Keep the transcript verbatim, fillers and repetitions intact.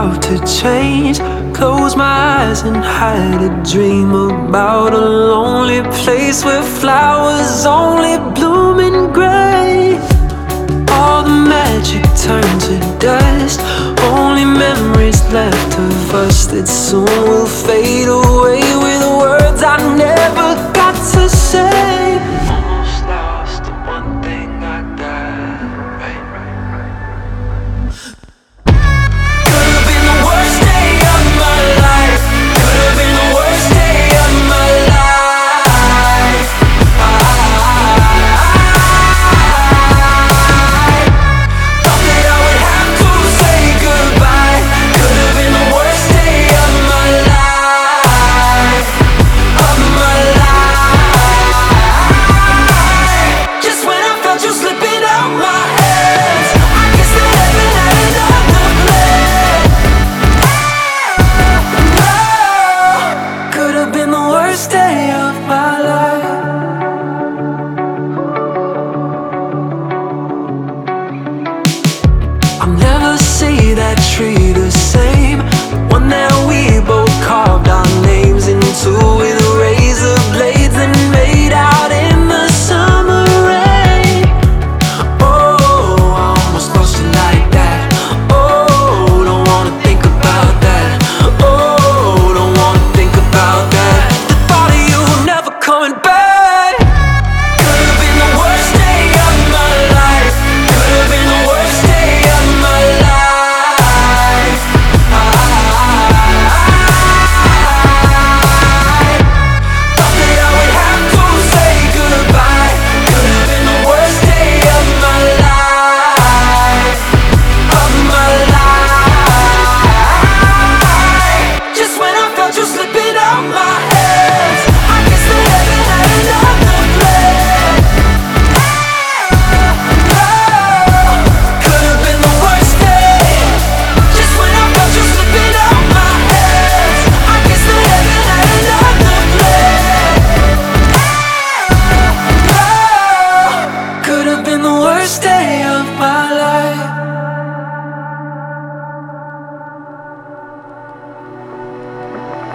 love to change. Close my eyes and hide a dream about a lonely place where flowers only bloom in gray. All the magic turned to dust, only memories left of us that soon will fade away.